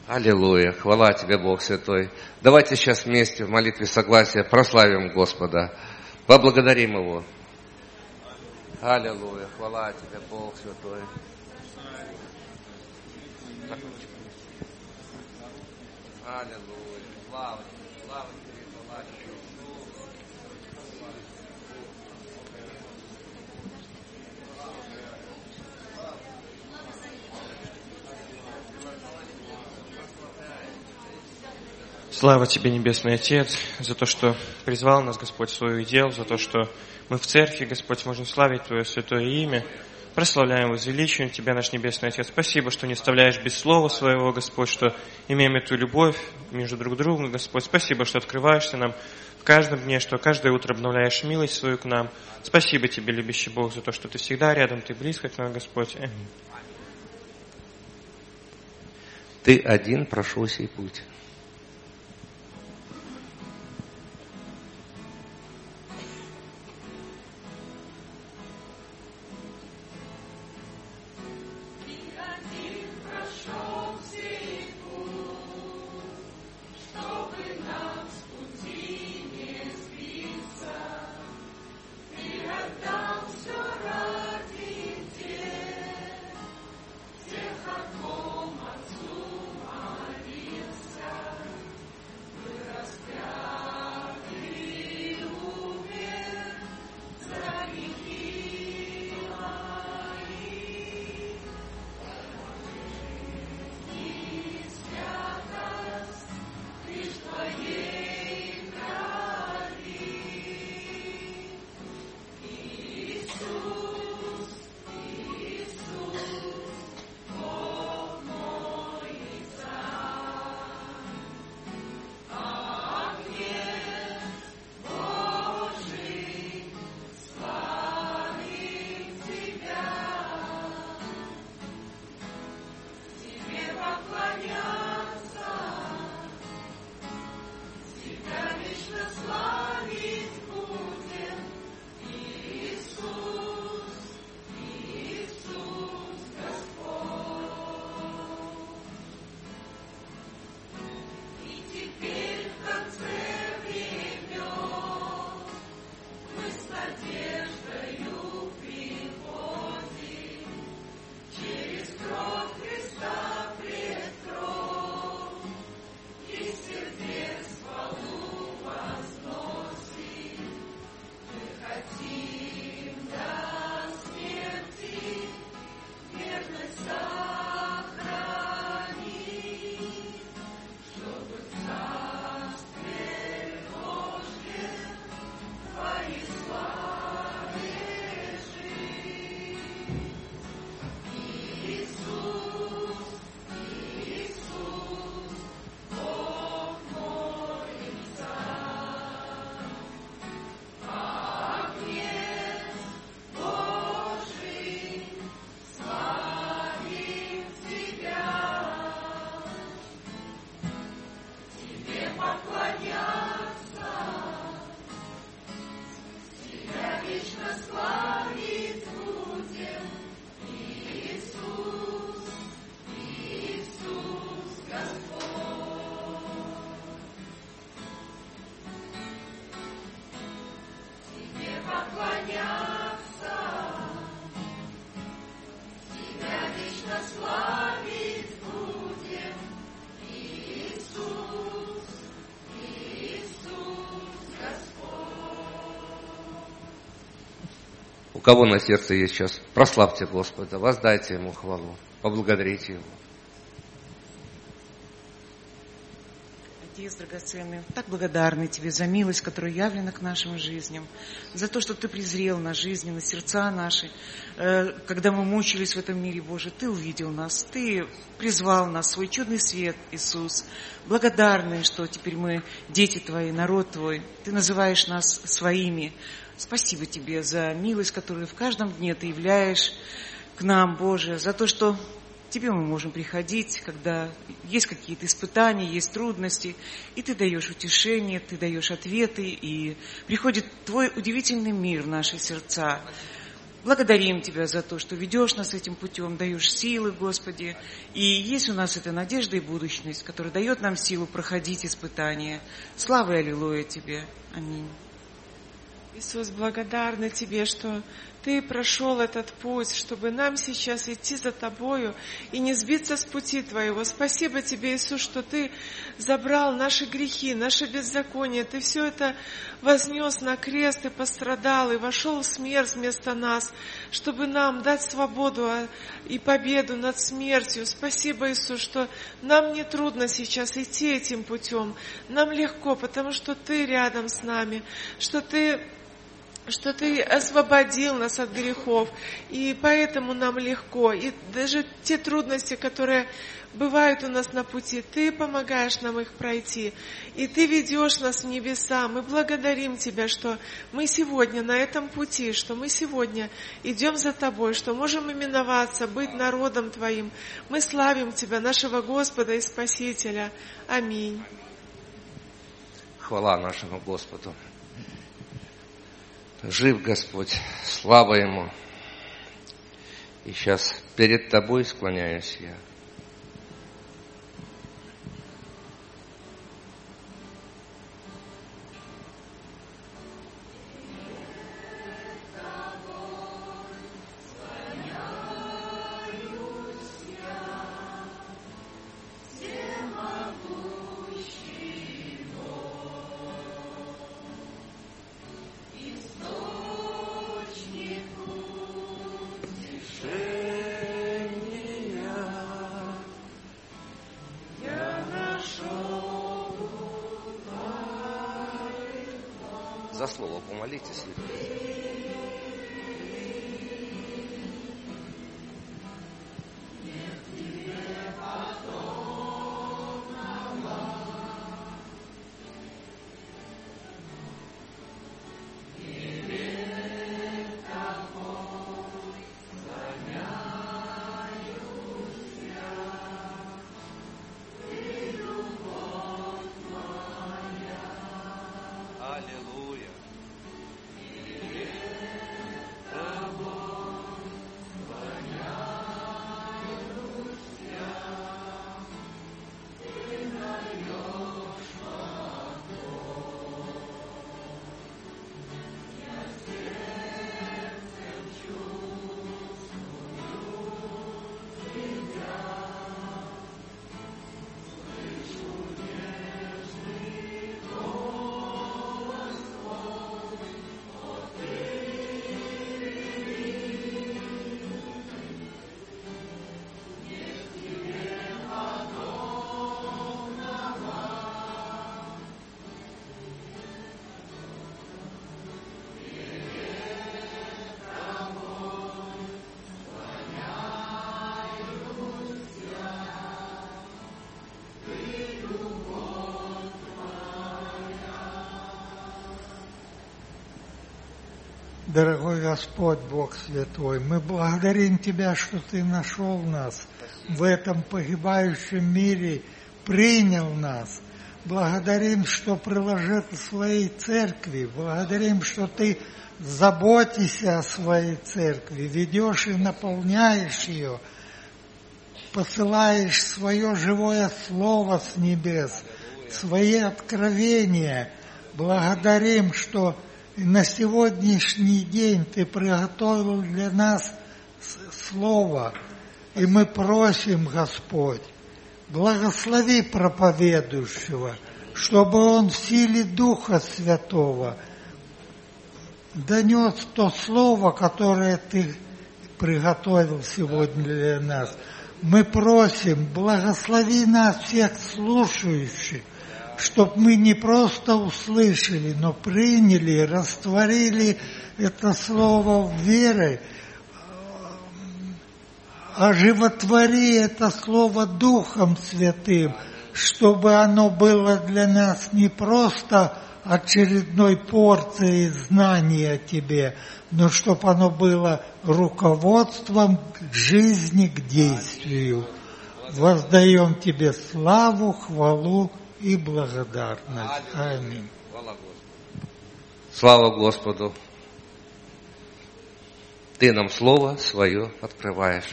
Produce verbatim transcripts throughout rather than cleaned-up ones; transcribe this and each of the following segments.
Аллилуйя, хвала Тебе, Бог Святой. Давайте сейчас вместе в молитве согласия прославим Господа, поблагодарим Его. Аллилуйя, хвала Тебе, Бог Святой. Аллилуйя, слава Тебе, слава Тебе, хвала Тебе. Слава Тебе, Небесный Отец, за то, что призвал нас, Господь, в свой удел, за то, что мы в церкви, Господь, можем славить Твое святое имя. Прославляем, возвеличиваем Тебя, наш Небесный Отец. Спасибо, что не оставляешь без слова Своего, Господь, что имеем эту любовь между друг другом, Господь. Спасибо, что открываешься нам в каждом дне, что каждое утро обновляешь милость свою к нам. Спасибо Тебе, любящий Бог, за то, что Ты всегда рядом, Ты близко к нам, Господь. Аминь. Ты один прошел сей путь. У кого на сердце есть сейчас? Прославьте Господа, воздайте Ему хвалу, поблагодарите Его. Отец драгоценный, так благодарны Тебе за милость, которая явлена к нашим жизням, за то, что Ты презрел на жизни, на сердца наши. Когда мы мучились в этом мире, Боже, Ты увидел нас, Ты призвал нас в свой чудный свет, Иисус. Благодарны, что теперь мы дети Твои, народ Твой. Ты называешь нас своими. Спасибо Тебе за милость, которую в каждом дне Ты являешь к нам, Боже, за то, что Тебе мы можем приходить, когда есть какие-то испытания, есть трудности, и Ты даешь утешение, Ты даешь ответы, и приходит Твой удивительный мир в наши сердца. Благодарим Тебя за то, что ведешь нас этим путем, даешь силы, Господи. И есть у нас эта надежда и будущность, которая дает нам силу проходить испытания. Слава и аллилуйя Тебе. Аминь. Иисус, благодарны Тебе, что Ты прошел этот путь, чтобы нам сейчас идти за Тобою и не сбиться с пути Твоего. Спасибо Тебе, Иисус, что Ты забрал наши грехи, наши беззакония. Ты все это вознес на крест и пострадал, и вошел в смерть вместо нас, чтобы нам дать свободу и победу над смертью. Спасибо, Иисус, что нам не трудно сейчас идти этим путем. Нам легко, потому что Ты рядом с нами, что Ты... что Ты освободил нас от грехов, и поэтому нам легко. И даже те трудности, которые бывают у нас на пути, Ты помогаешь нам их пройти, и Ты ведешь нас в небеса. Мы благодарим Тебя, что мы сегодня на этом пути, что мы сегодня идем за Тобой, что можем именоваться, быть народом Твоим. Мы славим Тебя, нашего Господа и Спасителя. Аминь. Хвала нашему Господу. Жив Господь, слава Ему. И сейчас перед Тобой склоняюсь я. За слово помолитесь. Дорогой Господь, Бог Святой, мы благодарим Тебя, что Ты нашел нас в этом погибающем мире, принял нас. Благодарим, что приложил к своей церкви. Благодарим, что Ты заботишься о своей церкви, ведешь и наполняешь ее, посылаешь свое живое слово с небес, свои откровения. Благодарим, что на сегодняшний день Ты приготовил для нас Слово, и мы просим, Господь, благослови проповедующего, чтобы он в силе Духа Святого донес то Слово, которое Ты приготовил сегодня для нас. Мы просим, благослови нас всех слушающих, чтобы мы не просто услышали, но приняли, растворили это слово верой, оживотвори это слово Духом Святым, чтобы оно было для нас не просто очередной порцией знаний о Тебе, но чтобы оно было руководством к жизни, к действию. Воздаем Тебе славу, хвалу и благодарность. Аминь. Слава Господу. Ты нам Слово Свое открываешь.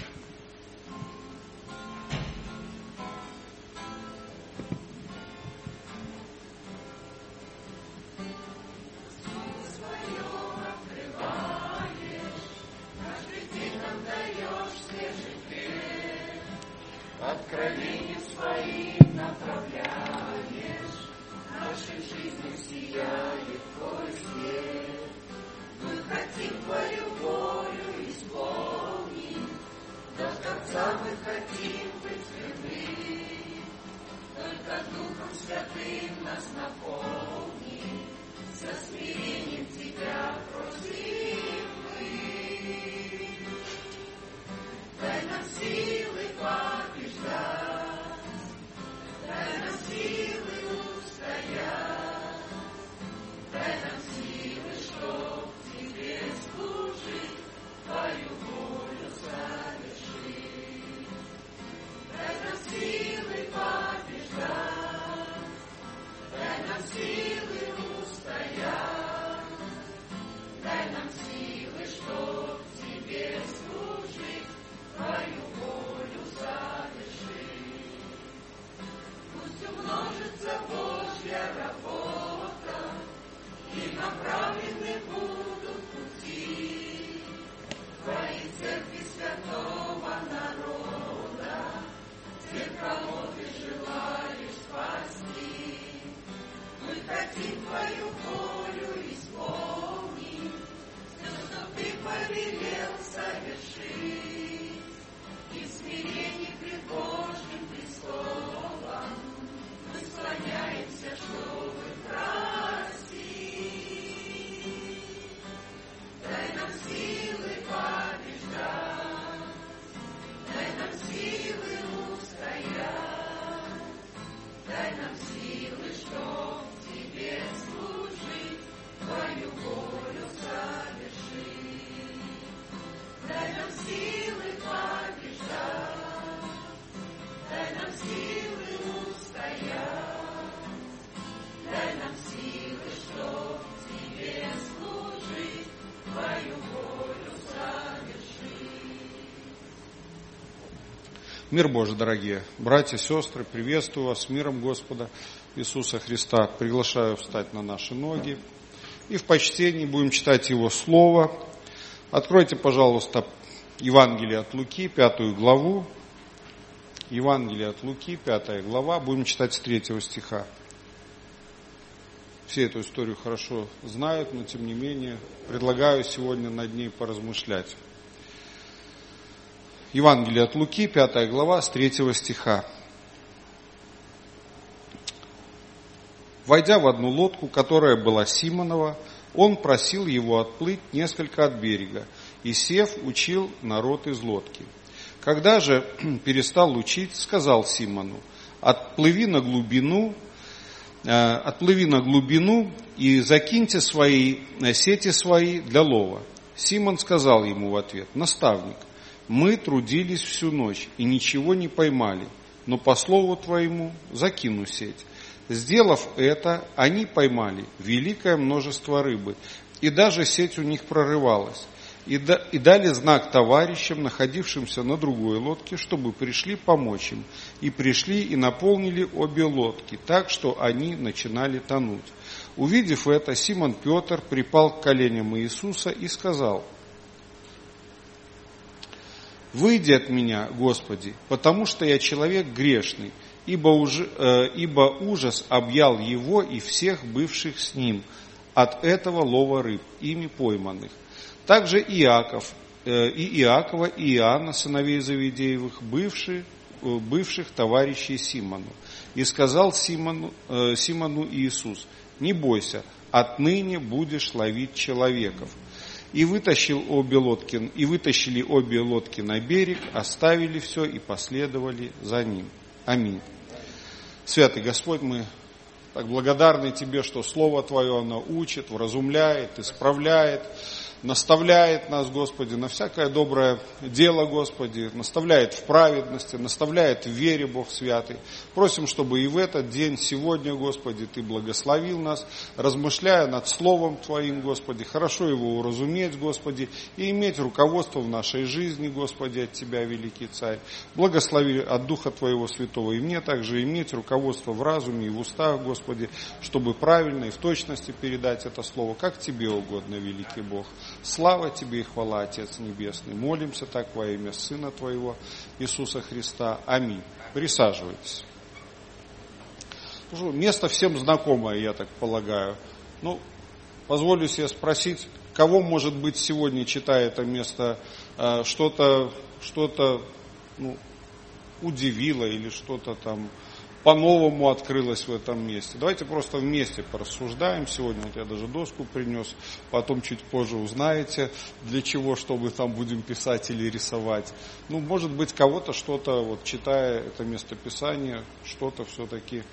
Мир Божий, дорогие братья, сестры, приветствую вас с миром Господа Иисуса Христа. Приглашаю встать на наши ноги. И в почтении будем читать Его Слово. Откройте, пожалуйста, Евангелие от Луки, пятую главу. Евангелие от Луки, пятая глава. Будем читать с третьего стиха. Все эту историю хорошо знают, но тем не менее предлагаю сегодня над ней поразмышлять. Евангелие от Луки, пятая глава, с третьего стиха. «Войдя в одну лодку, которая была Симонова, он просил его отплыть несколько от берега, и, сев, учил народ из лодки. Когда же перестал учить, сказал Симону: отплыви на глубину, э, отплыви на глубину и закиньте свои сети свои для лова. Симон сказал ему в ответ: наставник, мы трудились всю ночь и ничего не поймали, но по слову твоему закину сеть. Сделав это, они поймали великое множество рыбы, и даже сеть у них прорывалась. И, да, и дали знак товарищам, находившимся на другой лодке, чтобы пришли помочь им. И пришли и наполнили обе лодки, так что они начинали тонуть. Увидев это, Симон Петр припал к коленям Иисуса и сказал: «Выйди от меня, Господи, потому что я человек грешный, ибо, уж, э, ибо ужас объял его и всех бывших с ним от этого лова рыб, ими пойманных». Также Иаков, э, и Иакова, и Иоанна, сыновей Завидеевых, бывших, э, бывших товарищей Симону. И сказал Симону, э, Симону Иисус: «Не бойся, отныне будешь ловить человеков». И, вытащил обе лодки, и вытащили обе лодки на берег, оставили все и последовали за ним. Аминь. Святый Господь, мы Так благодарны Тебе, что Слово Твое, оно учит, вразумляет, исправляет, наставляет нас, Господи, на всякое доброе дело, Господи, наставляет в праведности, наставляет в вере, Бог Святый. Просим, чтобы и в этот день, сегодня, Господи, Ты благословил нас, размышляя над Словом Твоим, Господи, хорошо его уразуметь, Господи, и иметь руководство в нашей жизни, Господи, от Тебя, великий Царь. Благослови от Духа Твоего Святого и мне также иметь руководство в разуме и в устах, Господи, чтобы правильно и в точности передать это Слово, как Тебе угодно, великий Бог. Слава Тебе и хвала, Отец Небесный. Молимся так во имя Сына Твоего, Иисуса Христа. Аминь. Присаживайтесь. Место всем знакомое, я так полагаю. Ну, позволю себе спросить, кого, может быть, сегодня, читая это место, что-то, что-то, ну, удивило или что-то там по-новому открылось в этом месте. Давайте просто вместе порассуждаем сегодня. Вот я даже доску принес, потом чуть позже узнаете, для чего, что мы там будем писать или рисовать. Ну, может быть, кого-то что-то, вот читая это местописание, что-то все-таки,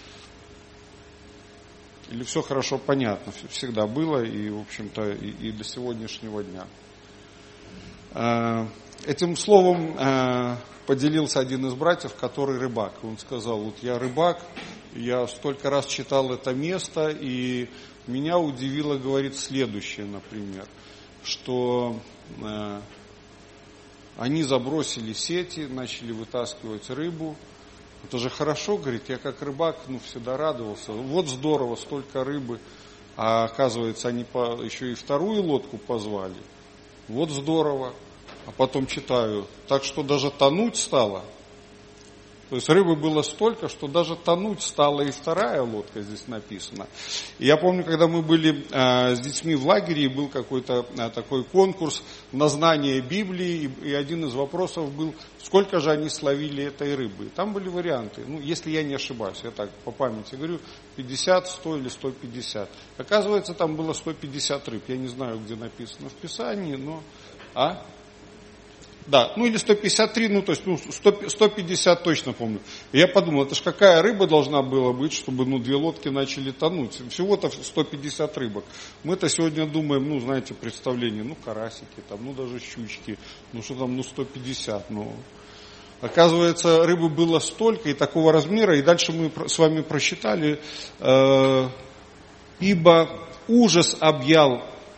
или все хорошо понятно, всегда было и, в общем-то, и, и до сегодняшнего дня. Этим словом поделился один из братьев, который рыбак. Он сказал, вот я рыбак, я столько раз читал это место, и меня удивило, говорит, следующее, например, что э, они забросили сети, начали вытаскивать рыбу. Это же хорошо, говорит, я как рыбак, ну, всегда радовался. Вот здорово, столько рыбы. А оказывается, они по, еще и вторую лодку позвали. Вот здорово. А потом читаю, так что даже тонуть стало. То есть рыбы было столько, что даже тонуть стала и вторая лодка, здесь написано. И я помню, когда мы были э, с детьми в лагере, и был какой-то э, такой конкурс на знание Библии, и, и один из вопросов был, сколько же они словили этой рыбы. Там были варианты, ну, если я не ошибаюсь, я так по памяти говорю, пятьдесят, сто или сто пятьдесят. Оказывается, там было сто пятьдесят рыб. Я не знаю, где написано в Писании, но... А? Да, ну или сто пятьдесят три, ну то есть ну, сто, сто пятьдесят точно помню. И я подумал, это ж какая рыба должна была быть, чтобы ну, две лодки начали тонуть. Всего-то сто пятьдесят рыбок. Мы-то сегодня думаем, ну знаете, представление, ну карасики, там, ну даже щучки, ну что там, ну сто пятьдесят, ну... Оказывается, рыбы было столько и такого размера, и дальше мы с вами прочитали, э, ибо ужас объял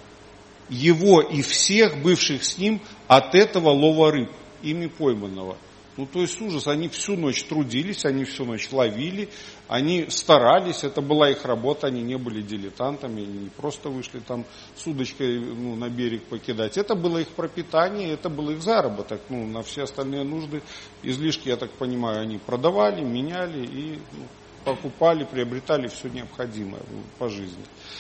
его и всех бывших с ним от этого лова рыб, ими пойманного. Ну, то есть ужас, они всю ночь трудились, они всю ночь ловили, они старались, это была их работа, они не были дилетантами, они не просто вышли там с удочкой ну, на берег покидать. Это было их пропитание, это был их заработок, ну, на все остальные нужды, излишки, я так понимаю, они продавали, меняли и ну, покупали, приобретали все необходимое по жизни.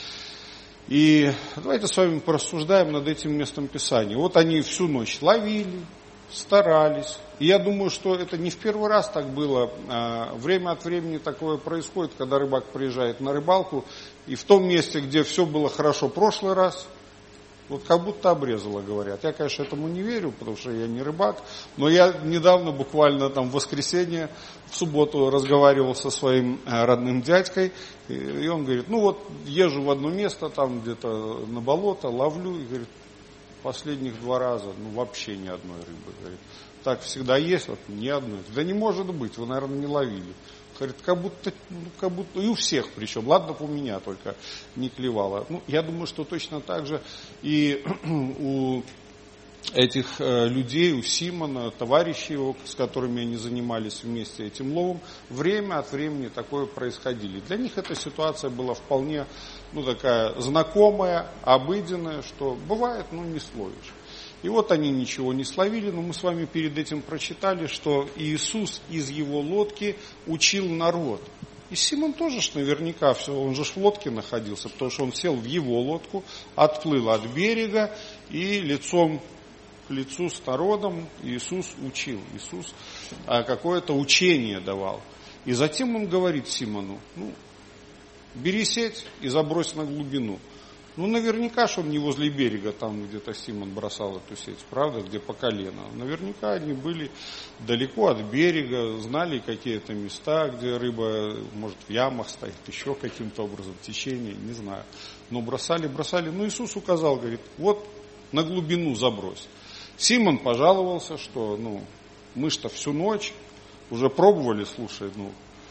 И давайте с вами порассуждаем над этим местом Писания. Вот они всю ночь ловили, старались. И я думаю, что это не в первый раз так было. Время от времени такое происходит, когда рыбак приезжает на рыбалку, и в том месте, где все было хорошо в прошлый раз, вот как будто обрезало, говорят. Я, конечно, этому не верю, потому что я не рыбак, но я недавно, буквально там в воскресенье, в субботу разговаривал со своим родным дядькой, и он говорит, ну вот езжу в одно место, там где-то на болото, ловлю, и говорит, последних два раза, ну вообще ни одной рыбы, говорит. Так всегда есть, вот ни одной. Да не может быть, вы, наверное, не ловили. Говорит, как будто, ну, как будто, и у всех причем, ладно, у меня только не клевало. Ну, я думаю, что точно так же и у этих э, людей, у Симона, товарищей его, с которыми они занимались вместе этим ловом, время от времени такое происходило. Для них эта ситуация была вполне, ну, такая знакомая, обыденная, что бывает, ну, не словишь. И вот они ничего не словили, но мы с вами перед этим прочитали, что Иисус из его лодки учил народ. И Симон тоже ж наверняка, все, он же в лодке находился, потому что он сел в его лодку, отплыл от берега и лицом к лицу с народом Иисус учил. Иисус какое-то учение давал. И затем он говорит Симону, ну, бери сеть и забрось на глубину. Ну, наверняка, что он не возле берега, там где-то Симон бросал эту сеть, правда, где по колено. Наверняка они были далеко от берега, знали какие-то места, где рыба, может, в ямах стоит, еще каким-то образом, в течении, не знаю. Но бросали, бросали. Ну, Иисус указал, говорит, вот на глубину забрось. Симон пожаловался, что, ну, мы что всю ночь уже пробовали, слушай, ну,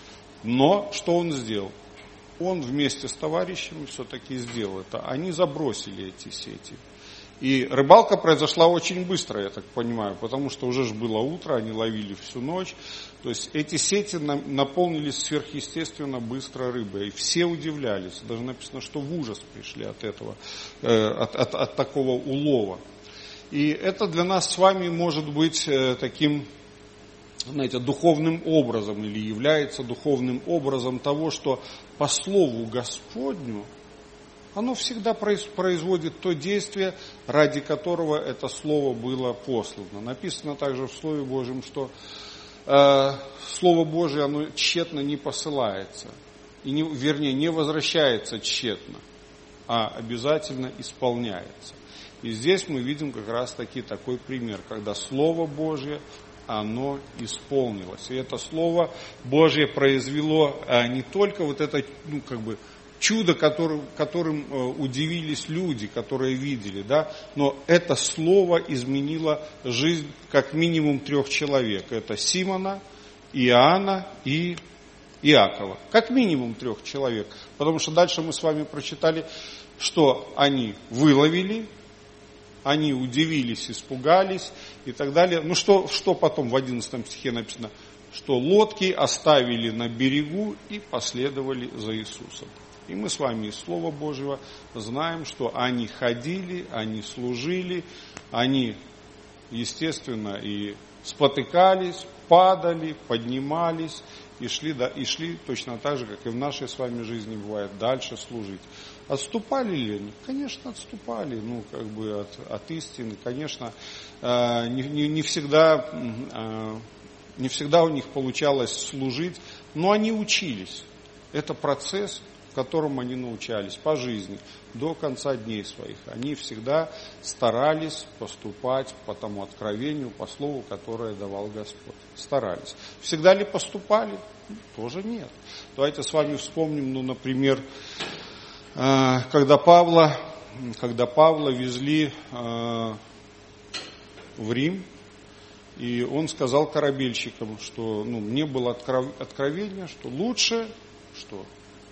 но что он сделал? Он вместе с товарищами все-таки сделал это. Они забросили эти сети. И рыбалка произошла очень быстро, я так понимаю, потому что уже ж было утро, они ловили всю ночь. То есть эти сети наполнились сверхъестественно быстро рыбой. И все удивлялись. Даже написано, что в ужас пришли от этого, э, от, от, от такого улова. И это для нас с вами может быть э, таким, знаете, духовным образом или является духовным образом того, что по слову Господню оно всегда производит то действие, ради которого это слово было послано. Написано также в Слове Божьем, что э, Слово Божие оно тщетно не посылается, и не, вернее, не возвращается тщетно, а обязательно исполняется. И здесь мы видим как раз таки такой пример, когда Слово Божие оно исполнилось. И это Слово Божье произвело а, не только вот это, ну, как бы, чудо, которым, которым а, удивились люди, которые видели, да, но это Слово изменило жизнь как минимум трех человек. Это Симона, Иоанна и Иакова. Как минимум трех человек. Потому что дальше мы с вами прочитали, что они выловили, они удивились, испугались и так далее. Ну что, что потом в одиннадцатом стихе написано? Что лодки оставили на берегу и последовали за Иисусом. И мы с вами из Слова Божьего знаем, что они ходили, они служили, они, естественно, и спотыкались, падали, поднимались и шли, да, и шли точно так же, как и в нашей с вами жизни бывает, дальше служить. Отступали ли они? Конечно, отступали, ну, как бы от, от истины. Конечно, э, не, не, не, всегда, э, не всегда у них получалось служить, но они учились. Это процесс, в котором они научались по жизни до конца дней своих. Они всегда старались поступать по тому откровению, по слову, которое давал Господь. Старались. Всегда ли поступали? Тоже нет. Давайте с вами вспомним, ну, например, Когда Павла, когда Павла везли э, в Рим, и он сказал корабельщикам, что, ну, мне было откровение, что лучше, что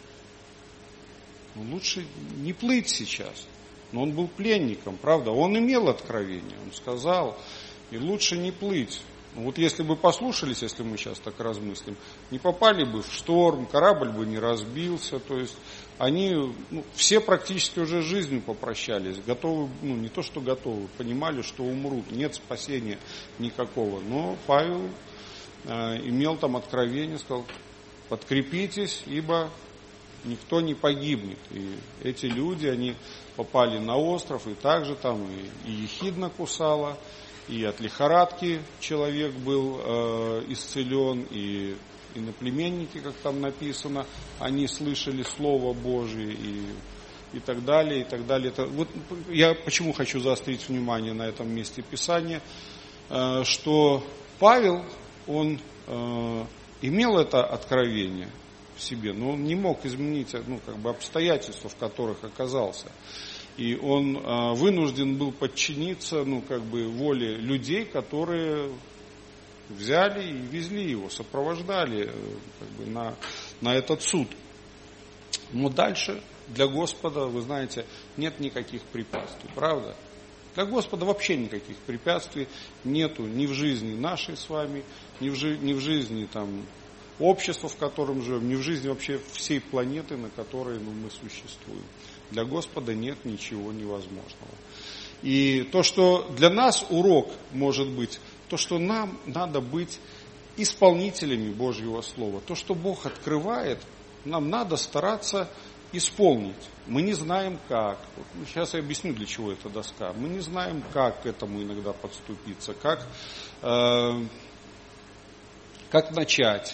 ну, лучше не плыть сейчас. Но он был пленником, правда, он имел откровение, он сказал, и лучше не плыть. Вот если бы послушались, если мы сейчас так размыслим, не попали бы в шторм, корабль бы не разбился, то есть они, ну, все практически уже с жизнью попрощались, готовы, ну не то что готовы, понимали, что умрут, нет спасения никакого. Но Павел э, имел там откровение, сказал, подкрепитесь, ибо никто не погибнет. И эти люди, они попали на остров, и также там и, и ехидна кусала, и от лихорадки человек был э, исцелен, и иноплеменники, как там написано, они слышали Слово Божие, и, и так далее, и так далее. Это, вот я почему хочу заострить внимание на этом месте Писания, э, что Павел, он э, имел это откровение в себе, но он не мог изменить, ну, как бы обстоятельства, в которых оказался. И он э, вынужден был подчиниться, ну, как бы, воле людей, которые взяли и везли его, сопровождали, э, как бы, на, на этот суд. Но дальше для Господа, вы знаете, нет никаких препятствий, правда? Для Господа вообще никаких препятствий нету ни в жизни нашей с вами, ни в, жи- ни в жизни там, общества, в котором живем, ни в жизни вообще всей планеты, на которой, ну, мы существуем. Для Господа нет ничего невозможного. И то, что для нас урок может быть, то, что нам надо быть исполнителями Божьего Слова. То, что Бог открывает, нам надо стараться исполнить. Мы не знаем как. Вот сейчас я объясню, для чего эта доска. Мы не знаем, как к этому иногда подступиться, как, э, как начать.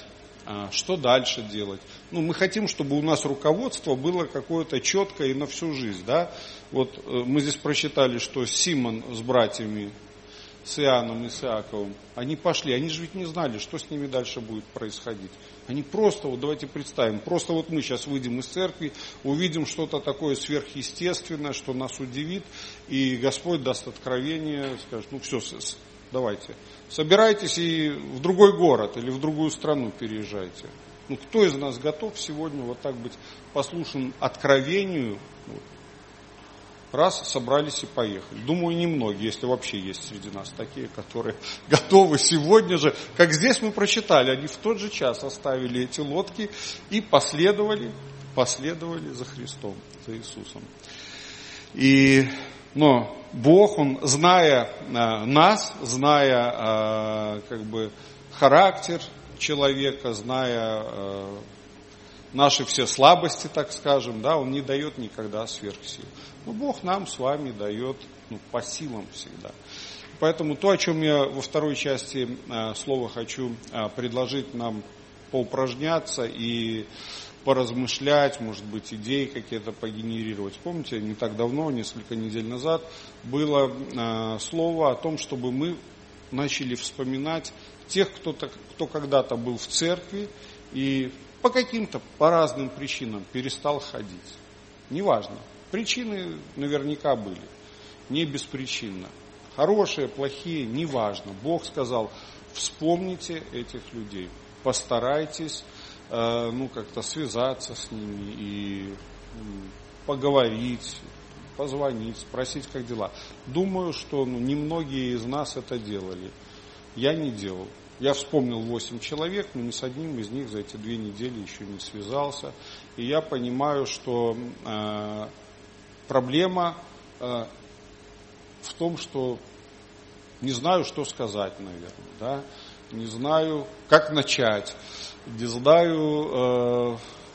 что дальше делать. Ну, мы хотим, чтобы у нас руководство было какое-то четкое и на всю жизнь. Да? Вот мы здесь прочитали, что Симон с братьями, с Иоанном и с Иаковом, они пошли, они же ведь не знали, что с ними дальше будет происходить. Они просто, вот давайте представим, просто вот мы сейчас выйдем из церкви, увидим что-то такое сверхъестественное, что нас удивит, и Господь даст откровение, скажет, ну все, давайте, собирайтесь и в другой город или в другую страну переезжайте. Ну кто из нас готов сегодня вот так быть послушным откровению? Раз, собрались и поехали. Думаю, немногие, если вообще есть среди нас такие, которые готовы сегодня же, как здесь мы прочитали, они в тот же час оставили эти лодки и последовали, последовали за Христом, за Иисусом. И, но Бог, Он, зная а, нас, зная а, как бы характер человека, зная а, наши все слабости, так скажем, да, Он не дает никогда сверхсил. Но Бог нам с вами дает ну, по силам всегда. Поэтому то, о чем я во второй части э, слова хочу э, предложить нам поупражняться и поразмышлять, может быть, идеи какие-то погенерировать. Помните, не так давно, несколько недель назад, было э, слово о том, чтобы мы начали вспоминать тех, кто, кто когда-то был в церкви и по каким-то, по разным причинам перестал ходить. Неважно. Причины наверняка были. Не беспричинно. Хорошие, плохие, неважно. Бог сказал, вспомните этих людей. Постарайтесь э, ну, как-то связаться с ними и э, поговорить, позвонить, спросить, как дела. Думаю, что ну, немногие из нас это делали. Я не делал. Я вспомнил восемь человек, но ни с одним из них за эти две недели еще не связался. И я понимаю, что э, проблема э, в том, что не знаю, что сказать, наверное, да? Не знаю, как начать, не знаю,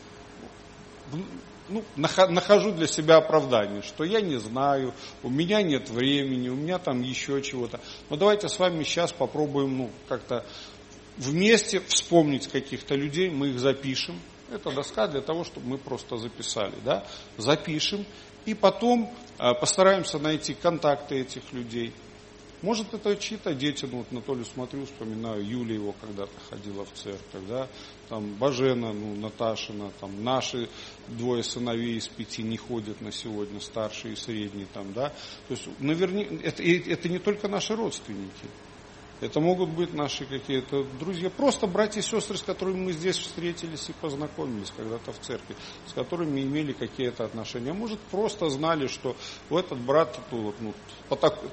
э, ну, нахожу для себя оправдание, что я не знаю, у меня нет времени, у меня там еще чего-то. Но давайте с вами сейчас попробуем ну, как-то вместе вспомнить каких-то людей, мы их запишем. Это доска для того, чтобы мы просто записали, да? Запишем и потом э, постараемся найти контакты этих людей. Может, это чьи-то дети, ну вот Анатолию смотрю, вспоминаю, Юля его когда-то ходила в церковь, да, там Бажена, ну, Наташина, там наши двое сыновей из пяти не ходят на сегодня, старший и средний там, да. То есть, наверняка, это, это не только наши родственники, это могут быть наши какие-то друзья, просто братья и сестры, с которыми мы здесь встретились и познакомились когда-то в церкви, с которыми имели какие-то отношения. А может, просто знали, что у этот брат, ну, ну, по такой...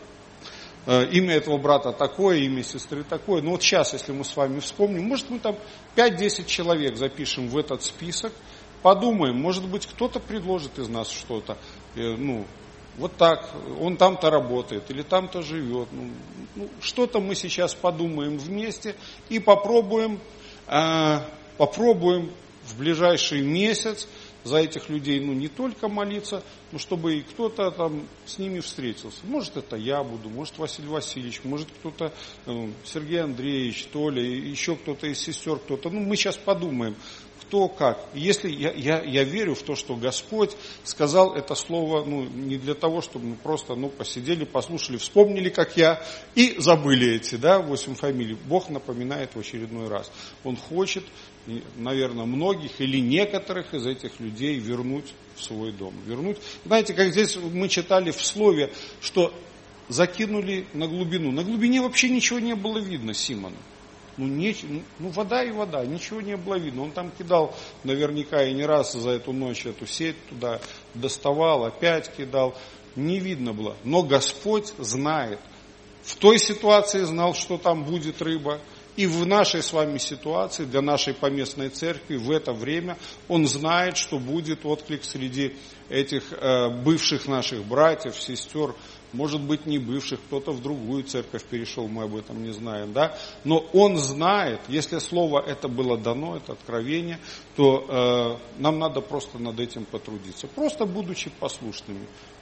Имя этого брата такое, имя сестры такое. Но вот сейчас, если мы с вами вспомним, может мы там пять-десять человек запишем в этот список, подумаем, может быть кто-то предложит из нас что-то, ну, вот так, он там-то работает или там-то живет. Ну, ну, что-то мы сейчас подумаем вместе и попробуем, э, попробуем в ближайший месяц за этих людей, ну, не только молиться, но чтобы и кто-то там с ними встретился. Может, это я буду, может, Василий Васильевич, может, кто-то, э, Сергей Андреевич, Толя, еще кто-то из сестер, кто-то. Ну, мы сейчас подумаем, кто как. Если я, я, я верю в то, что Господь сказал это слово, ну, не для того, чтобы мы просто, ну, посидели, послушали, вспомнили, как я, и забыли эти, да, восемь фамилий. Бог напоминает в очередной раз. Он хочет, наверное, многих или некоторых из этих людей вернуть в свой дом. Вернуть. Знаете, как здесь мы читали в слове, что закинули на глубину. На глубине вообще ничего не было видно Симону. Ну, не, ну, вода и вода, ничего не было видно. Он там кидал наверняка и не раз за эту ночь эту сеть туда, доставал, опять кидал. Не видно было. Но Господь знает. В той ситуации знал, что там будет рыба. И в нашей с вами ситуации, для нашей поместной церкви, в это время Он знает, что будет отклик среди этих э, бывших наших братьев, сестер, может быть, не бывших, кто-то в другую церковь перешел, мы об этом не знаем, да? Но Он знает, если слово это было дано, это откровение, то э, нам надо просто над этим потрудиться, просто будучи послушными.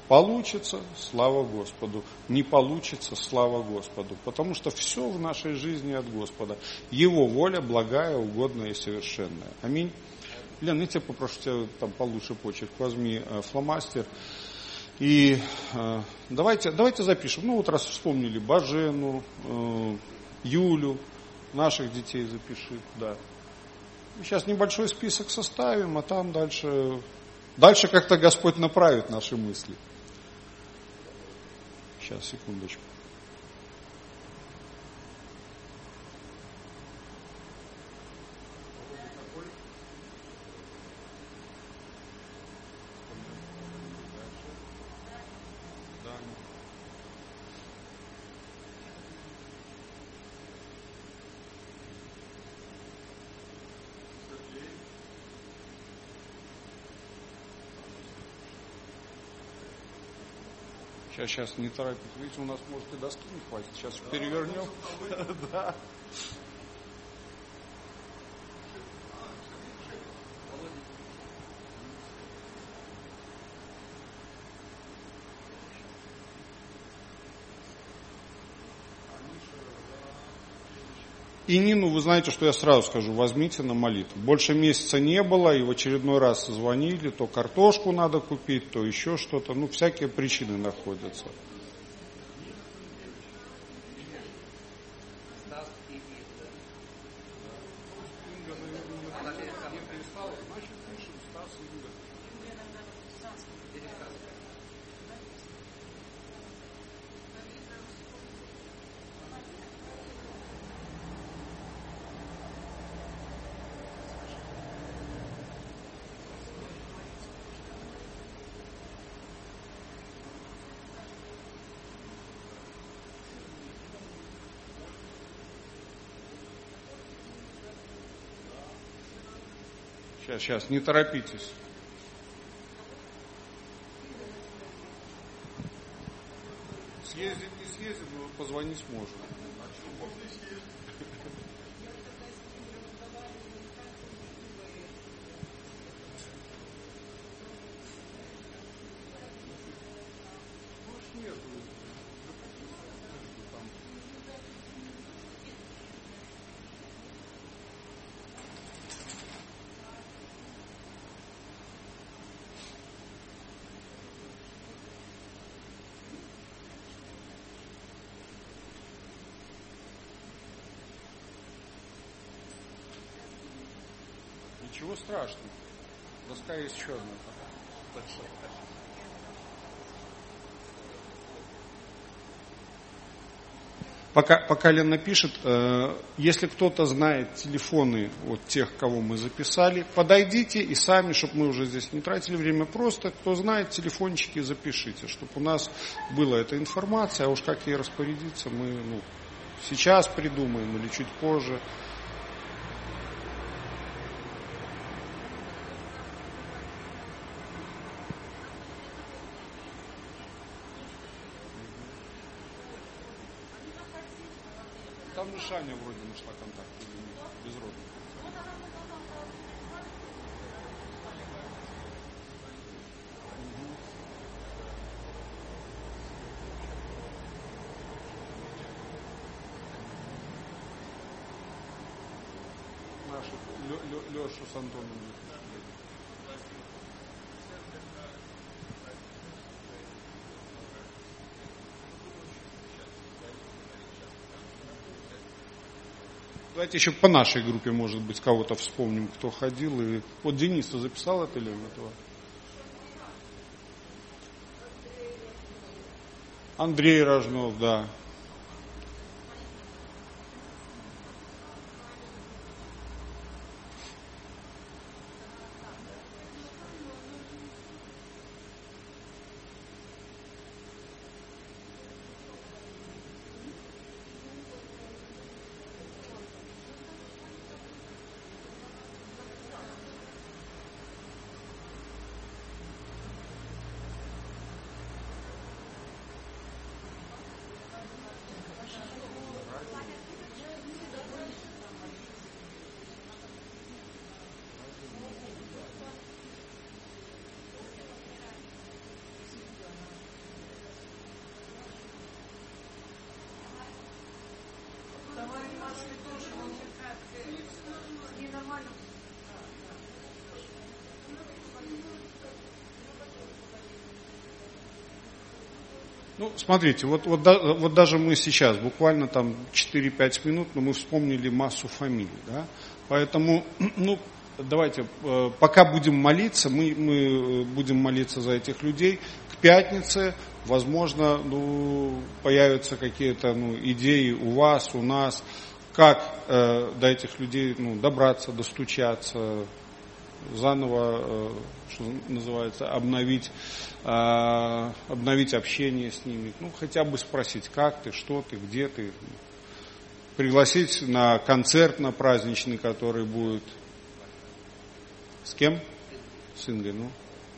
Получится, слава Господу. Не получится, слава Господу. Потому что все в нашей жизни от Господа. Его воля благая, угодная и совершенная. Аминь. Лен, я тебя попрошу, тебя там получше почерк. Возьми э, фломастер. И э, давайте, давайте запишем. Ну вот раз вспомнили Бажену, э, Юлю, наших детей запиши. Да. Сейчас небольшой список составим, а там дальше, дальше как-то Господь направит наши мысли. Сейчас, секундочку. Сейчас, сейчас, не торопитесь. Видите, у нас, может, и доски не хватит. Сейчас перевернем. Да. И Нину, вы знаете, что я сразу скажу, возьмите на молитву. Больше месяца не было, и в очередной раз звонили, то картошку надо купить, то еще что-то. Ну, всякие причины находятся. Сейчас, сейчас, не торопитесь. Съездить не съездить, но позвонить можно. Ничего страшного. Доска есть еще одна. Пока, пока Лена пишет, э, если кто-то знает телефоны вот тех, кого мы записали, подойдите и сами, чтобы мы уже здесь не тратили время, просто кто знает телефончики, запишите, чтобы у нас была эта информация, а уж как ей распорядиться, мы ну, сейчас придумаем или чуть позже. Там же Шаня вроде нашла контакт, безродный. Нашу Лешу с Антоном. Давайте еще по нашей группе, может быть, кого-то вспомним, кто ходил. И... Вот Денис, ты записал это или этого? Андрей Рожнов, да. Ну, смотрите, вот, вот, вот даже мы сейчас, буквально там четыре-пять минут, но мы вспомнили массу фамилий, да? Поэтому, ну, давайте, пока будем молиться, мы, мы будем молиться за этих людей. К пятнице, возможно, ну, появятся какие-то ну, идеи у вас, у нас, как э, до этих людей ну, добраться, достучаться, заново, э, что называется, обновить, э, обновить общение с ними. Ну, хотя бы спросить, как ты, что ты, где ты. Пригласить на концерт, на праздничный, который будет. С кем? С Ингой, ну.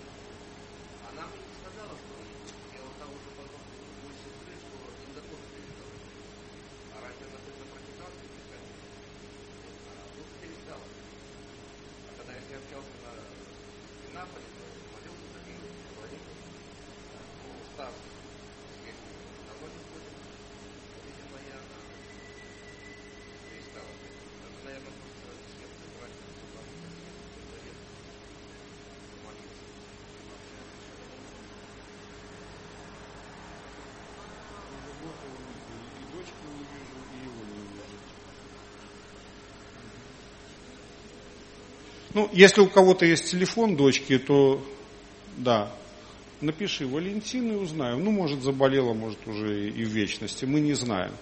Ну, если у кого-то есть телефон дочки, то да, напиши Валентин и узнаем. Ну, может, заболела, может, уже и в вечности. Мы не знаем.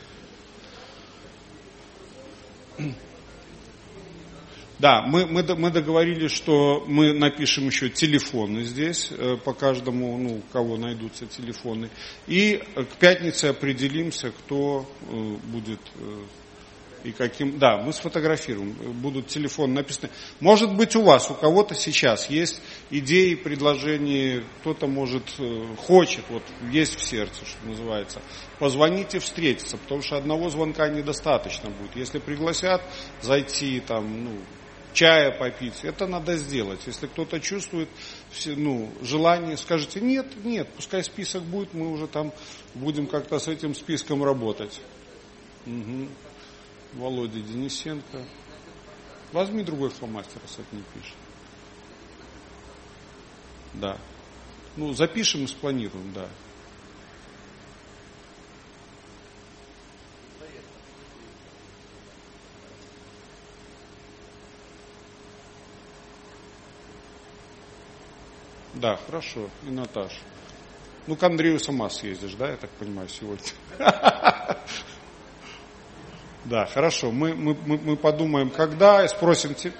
Да, мы, мы, мы договорились, что мы напишем еще телефоны здесь, по каждому, ну, у кого найдутся телефоны. И к пятнице определимся, кто будет и каким. Да, мы сфотографируем, будут телефоны написаны. Может быть, у вас, у кого-то сейчас есть идеи, предложения, кто-то, может, хочет, вот есть в сердце, что называется. Позвоните, встретиться, потому что одного звонка недостаточно будет. Если пригласят зайти, там, ну, чая попить, это надо сделать. Если кто-то чувствует ну, желание, скажите, нет, нет, пускай список будет, мы уже там будем как-то с этим списком работать. Угу. Володя Денисенко. Возьми другой фломастер, если это не пишет. Да. Ну, запишем и спланируем, да. Да, хорошо. И Наташа. Ну, к Андрею сама съездишь, да, я так понимаю, сегодня. Да, хорошо. Мы, мы, мы подумаем, когда, и спросим тебя.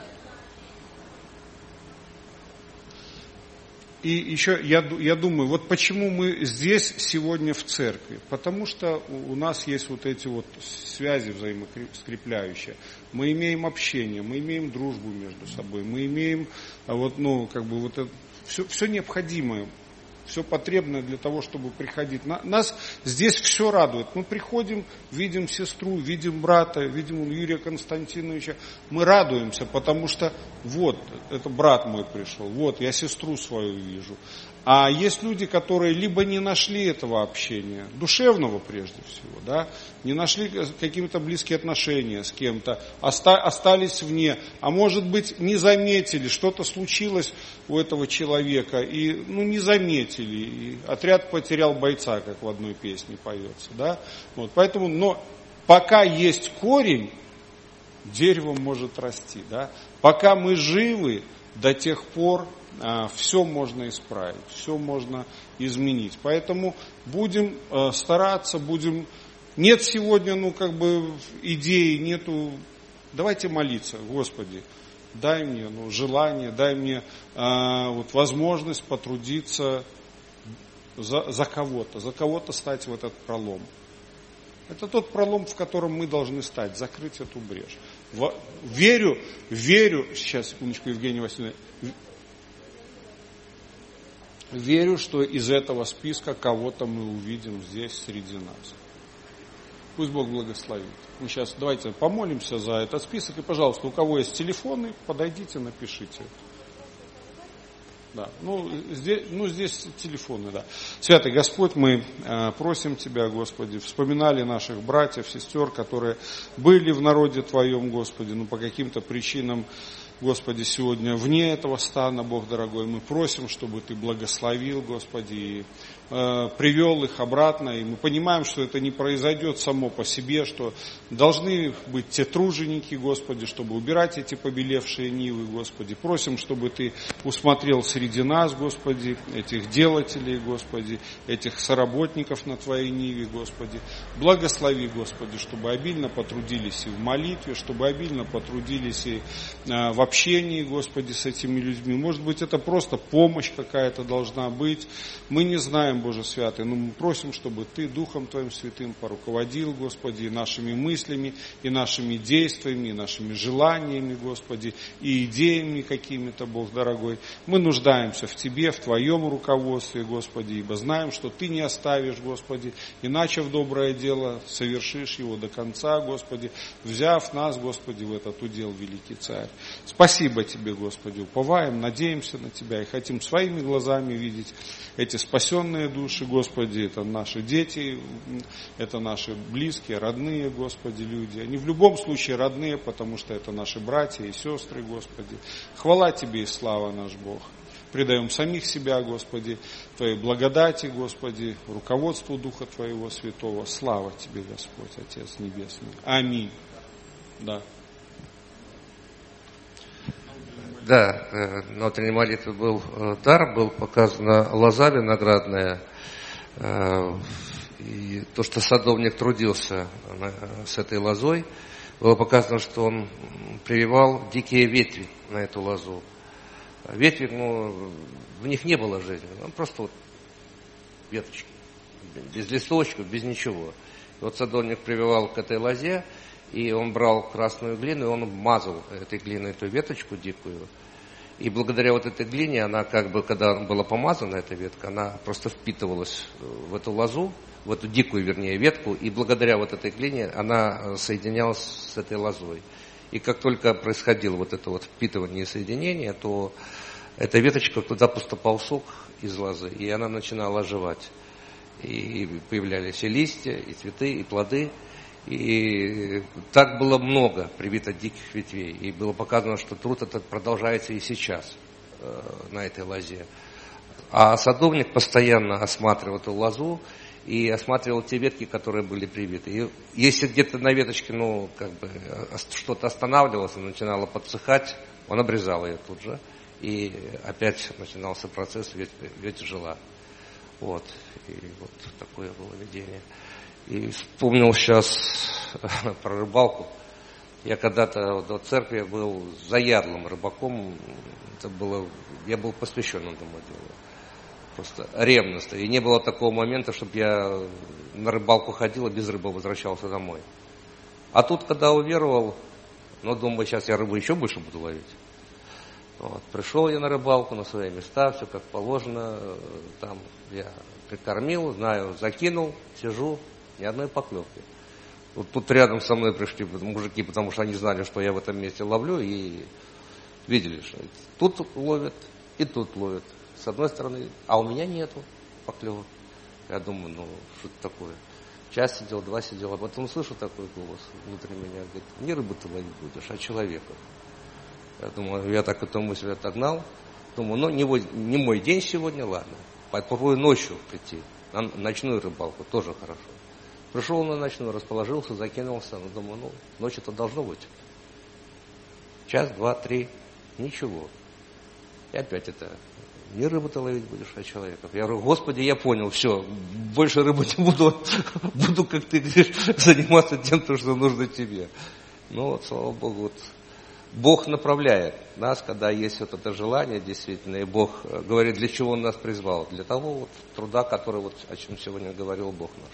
И еще я, я думаю, вот почему мы здесь сегодня в церкви. Потому что у нас есть вот эти вот связи взаимоскрепляющие. Мы имеем общение, мы имеем дружбу между собой, мы имеем вот, ну, как бы вот это, все, все необходимое. Все потребное для того, чтобы приходить. Нас здесь все радует. Мы приходим, видим сестру, видим брата, видим Юрия Константиновича. Мы радуемся, потому что вот, это брат мой пришел, вот, я сестру свою вижу. А есть люди, которые либо не нашли этого общения, душевного прежде всего, да, не нашли какие-то близкие отношения с кем-то, оста- остались вне, а может быть не заметили, что-то случилось у этого человека, и ну, не заметили, и отряд потерял бойца, как в одной песне поется, да, вот, поэтому, но пока есть корень, дерево может расти, да, пока мы живы, до тех пор а, все можно исправить, все можно изменить. Поэтому будем а, стараться, будем... Нет сегодня, ну, как бы, идеи, нету... Давайте молиться, Господи, дай мне ну, желание, дай мне а, вот, возможность потрудиться за, за кого-то, за кого-то стать в этот пролом. Это тот пролом, в котором мы должны стать, закрыть эту брешь. Верю, верю, сейчас, секундочку, Евгения Васильевна, верю, что из этого списка кого-то мы увидим здесь среди нас. Пусть Бог благословит. Мы сейчас давайте помолимся за этот список. И, пожалуйста, у кого есть телефоны, подойдите, напишите. Да. Ну, здесь, ну, здесь телефоны, да. Святый Господь, мы э, просим Тебя, Господи, вспоминали наших братьев, сестер, которые были в народе Твоем, Господи, но по каким-то причинам, Господи, сегодня вне этого стана, Бог дорогой, мы просим, чтобы Ты благословил, Господи, и э, привел их обратно. И мы понимаем, что это не произойдет само по себе, что должны быть те труженики, Господи, чтобы убирать эти побелевшие нивы, Господи. Просим, чтобы Ты усмотрел среди нас, Господи, этих делателей, Господи, этих соработников на Твоей ниве, Господи. Благослови, Господи, чтобы обильно потрудились и в молитве, чтобы обильно потрудились и э, в общении, Господи, с этими людьми. Может быть, это просто помощь какая-то должна быть. Мы не знаем, Боже Святый, но мы просим, чтобы Ты Духом Твоим Святым поруководил, Господи, и нашими мыслями, и нашими действиями, и нашими желаниями, Господи, и идеями какими-то, Бог дорогой. Мы нуждаемся в Тебе, в Твоем руководстве, Господи, ибо знаем, что Ты не оставишь, Господи, иначе в доброе дело совершишь его до конца, Господи, взяв нас, Господи, в этот удел, великий Царь. Спасибо Тебе, Господи, уповаем, надеемся на Тебя и хотим своими глазами видеть эти спасенные души, Господи, это наши дети, это наши близкие, родные, Господи, люди. Они в любом случае родные, потому что это наши братья и сестры, Господи. Хвала Тебе и слава наш Бог. Предаем самих себя, Господи, Твоей благодати, Господи, руководству Духа Твоего Святого. Слава Тебе, Господь, Отец Небесный. Аминь. Да. Да, на утренней молитве был дар, был показана лоза виноградная, и то, что садовник трудился с этой лозой, было показано, что он прививал дикие ветви на эту лозу. Ветви, ну, в них не было жизни, ну, просто вот веточки, без листочков, без ничего. И вот садовник прививал к этой лозе, и он брал красную глину, и он мазал этой глиной эту веточку дикую. И благодаря вот этой глине, она как бы, когда была помазана, эта ветка, она просто впитывалась в эту лозу, в эту дикую, вернее, ветку, и благодаря вот этой глине она соединялась с этой лозой. И как только происходило вот это вот впитывание и соединение, то эта веточка, туда поступал сок из лозы, и она начинала оживать. И появлялись и листья, и цветы, и плоды. И так было много привито диких ветвей. И было показано, что труд этот продолжается и сейчас э, на этой лозе. А садовник постоянно осматривал эту лозу и осматривал те ветки, которые были привиты. И если где-то на веточке, ну, как бы что-то останавливалось, начинало подсыхать, он обрезал ее тут же. И опять начинался процесс, ветвь, ветвь жила. Вот. И вот такое было видение. И вспомнил сейчас про рыбалку. Я когда-то до церкви был заядлым рыбаком. Это было, я был посвящен этому делу. Просто ревностно. И не было такого момента, чтобы я на рыбалку ходил и без рыбы возвращался домой. А тут, когда уверовал, ну, думаю, сейчас я рыбу еще больше буду ловить. Вот. Пришел я на рыбалку, на свои места, все как положено. Там я прикормил, знаю, закинул, сижу. Ни одной поклевки. Вот тут рядом со мной пришли мужики, потому что они знали, что я в этом месте ловлю, и видели, что тут ловят, и тут ловят. С одной стороны, а у меня нету поклевок. Я думаю, ну, что это такое? Час сидел, два сидел, а потом слышу такой голос внутри меня, говорит, не рыбу ты ловить будешь, а человека. Я думаю, я так эту мысль отогнал. Думаю, ну, не мой, не мой день сегодня, ладно. Попробую ночью прийти, на ночную рыбалку, тоже хорошо. Пришел на ночную, расположился, закинулся, ну, думаю, ну, ночью-то должно быть. Час, два, три, ничего. И опять это, не рыбу-то ловить будешь, а человеков. Я говорю, Господи, я понял, все, больше рыбы не буду, буду, как ты говоришь, заниматься тем, что нужно тебе. Ну вот, слава Богу, вот, Бог направляет нас, когда есть вот это желание действительно, и Бог говорит, для чего Он нас призвал, для того вот труда, который вот, о чем сегодня говорил Бог наш.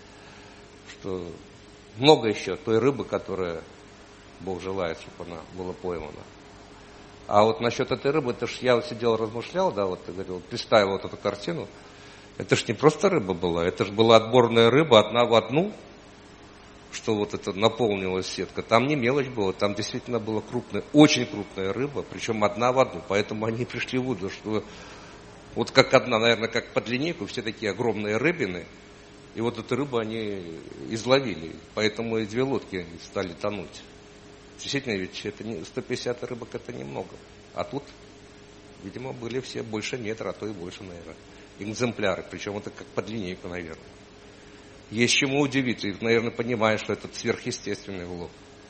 Что много еще той рыбы, которая Бог желает, чтобы она была поймана. А вот насчет этой рыбы, это ж я вот сидел, размышлял, да, вот ты говорил, представил вот эту картину. Это ж не просто рыба была, это ж была отборная рыба одна в одну, что вот это наполнилась сетка. Там не мелочь была, там действительно была крупная, очень крупная рыба, причем одна в одну. Поэтому они пришли в выводу, что вот как одна, наверное, как под линейку, все такие огромные рыбины. И вот эту рыбу они изловили. Поэтому и две лодки стали тонуть. Действительно, ведь это не, сто пятьдесят рыбок это немного. А тут, видимо, были все больше метра, а то и больше, наверное, экземпляры. Причем это как под линейку, наверное. Есть чему удивиться. И, наверное, понимаешь, что это сверхъестественный улов.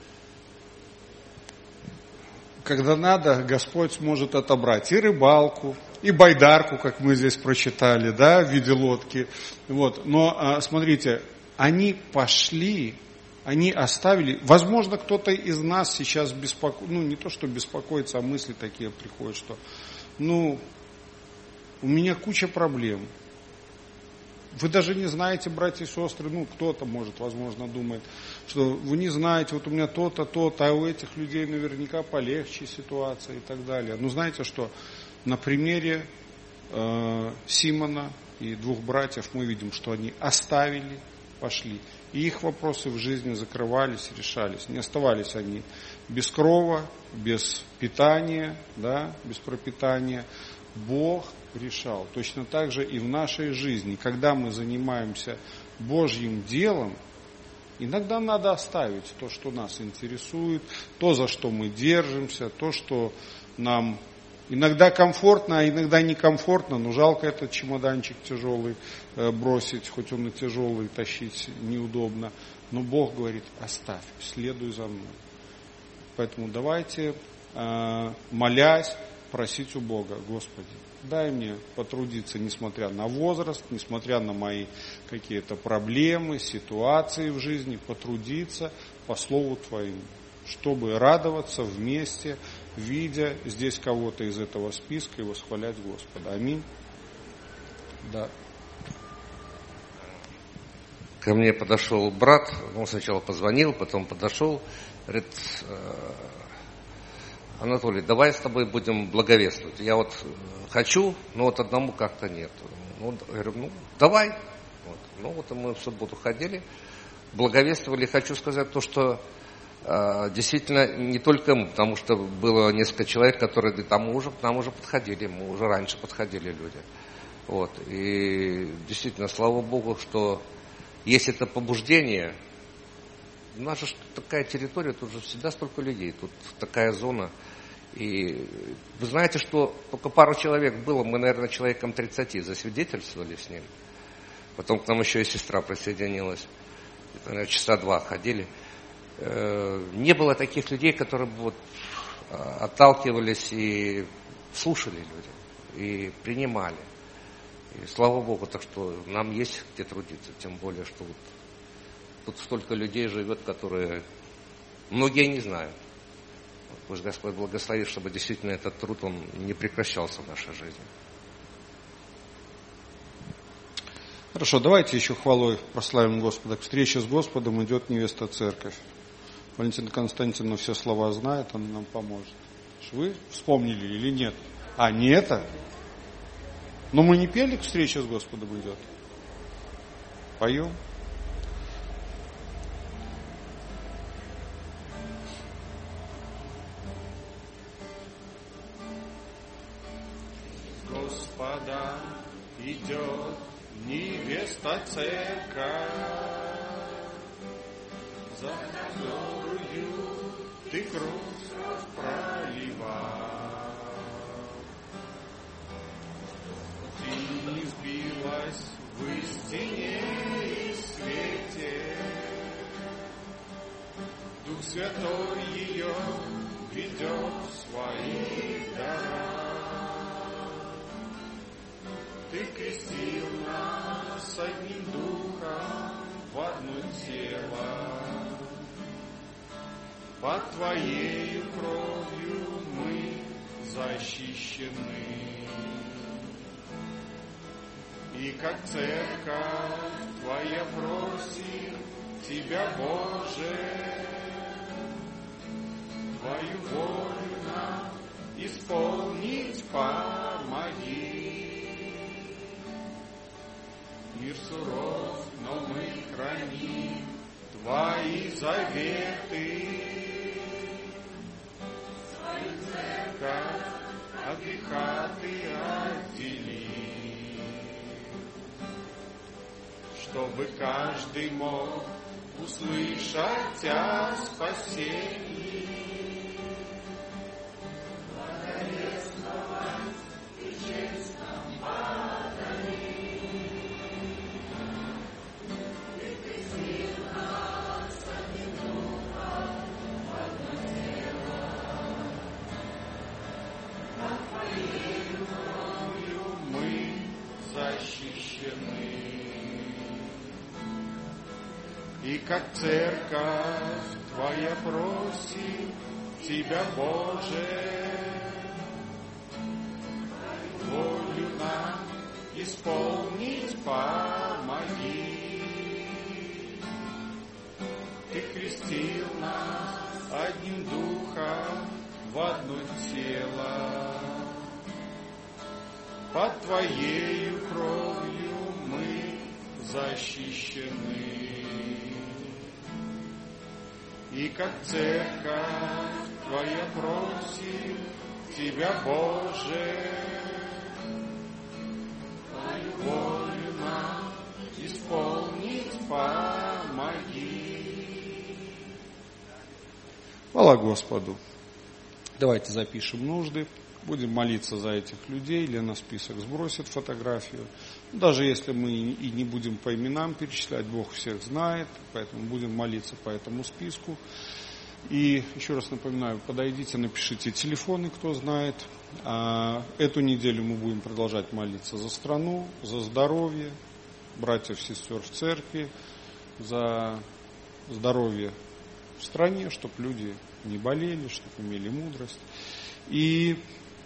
Когда надо, Господь сможет отобрать и рыбалку, и байдарку, как мы здесь прочитали, да, в виде лодки. Вот. Но, смотрите, они пошли, они оставили. Возможно, кто-то из нас сейчас беспокоится, ну, не то, что беспокоится, а мысли такие приходят, что, ну, у меня куча проблем. Вы даже не знаете, братья и сестры, ну, кто-то, может, возможно, думает, что вы не знаете, вот у меня то-то, то-то, а у этих людей наверняка полегче ситуация и так далее. Ну, знаете что, на примере э, Симона и двух братьев мы видим, что они оставили, пошли. И их вопросы в жизни закрывались, решались. Не оставались они без крова, без питания, да, без пропитания. Бог решал. Точно так же и в нашей жизни. Когда мы занимаемся Божьим делом, иногда надо оставить то, что нас интересует, то, за что мы держимся, то, что нам иногда комфортно, а иногда некомфортно, но жалко этот чемоданчик тяжелый бросить, хоть он и тяжелый, тащить неудобно. Но Бог говорит, оставь, следуй за мной. Поэтому давайте, молясь, просить у Бога, Господи, дай мне потрудиться, несмотря на возраст, несмотря на мои какие-то проблемы, ситуации в жизни, потрудиться по Слову Твоему, чтобы радоваться вместе, видя здесь кого-то из этого списка и восхвалять Господа. Аминь. Да. Ко мне подошел брат, он сначала позвонил, потом подошел, говорит, Анатолий, давай с тобой будем благовествовать. Я вот хочу, но вот одному как-то нет. Ну, говорю, ну, давай. Вот. Ну, вот мы в субботу ходили, благовествовали. Хочу сказать то, что э, действительно не только мы, потому что было несколько человек, которые говорят, а мы уже, к нам уже подходили, мы уже раньше подходили люди. Вот. И действительно, слава Богу, что есть это побуждение. У нас же такая территория, тут же всегда столько людей, тут такая зона. И вы знаете, что только пару человек было, мы, наверное, человеком тридцати засвидетельствовали с ним. Потом к нам еще и сестра присоединилась. Это, наверное, часа два ходили. Не было таких людей, которые бы вот отталкивались и слушали люди, и принимали. И слава Богу, так что нам есть где трудиться, тем более, что вот тут столько людей живет, которые многие не знают. Пусть Господь благословит, чтобы действительно этот труд, он не прекращался в нашей жизни. Хорошо, давайте еще хвалой прославим Господа. К встрече с Господом идет невеста церковь. Валентина Константиновна все слова знает, она нам поможет. Вы вспомнили или нет? А, не это? Но мы не пели «К встрече с Господом идет». Поем. Господа идет невеста церковь, за которую ты кровь проливал. Ты не сбилась в истине и свете, Дух Святой ее ведет в свои дара. Ты крестил нас одним духом в одно тело. Под Твоею кровью мы защищены. И как церковь Твоя просит Тебя, Боже, Твою волю нам исполнить помоги. Мир суров, но мы храним Твои заветы. Свою церковь от греха Ты отдели, чтобы каждый мог услышать о спасении. Благовествовать и честном подари. Ты крестил нас одним духом в одно тело, а Твоей кровью мы защищены. И как церковь Твоя просим Тебя, Боже, волю нам исполнить помоги. Ты крестил нас одним духом в одно тело. Под Твоею кровью мы защищены. И как церковь Твоя просим Тебя, Боже, Твою волю нам исполнить помоги. Хвала Господу. Давайте запишем нужды. Будем молиться за этих людей. Лена список сбросит фотографию. Даже если мы и не будем по именам перечислять, Бог всех знает, поэтому будем молиться по этому списку. И еще раз напоминаю, подойдите, напишите телефоны, кто знает. Эту неделю мы будем продолжать молиться за страну, за здоровье братьев, сестер в церкви, за здоровье в стране, чтобы люди не болели, чтобы имели мудрость. И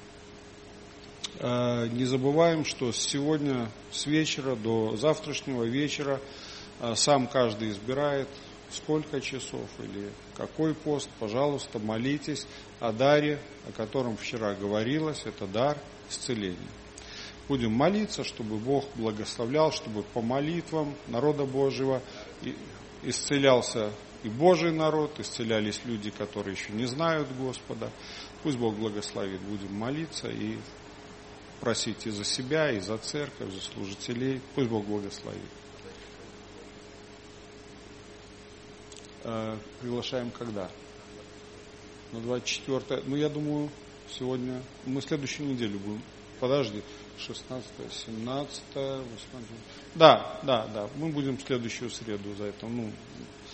не забываем, что сегодня с вечера до завтрашнего вечера сам каждый избирает, сколько часов или какой пост. Пожалуйста, молитесь о даре, о котором вчера говорилось, это дар исцеления. Будем молиться, чтобы Бог благословлял, чтобы по молитвам народа Божьего исцелялся и Божий народ, исцелялись люди, которые еще не знают Господа. Пусть Бог благословит, будем молиться и просить и за себя, и за церковь, за служителей. Пусть Бог благословит. Э, приглашаем когда? На двадцать четвёртое. Ну, я думаю, сегодня... Мы следующую неделю будем. Подожди. шестнадцатое, семнадцатое, восемнадцатое. Да, да, да. Мы будем в следующую среду за это. Ну,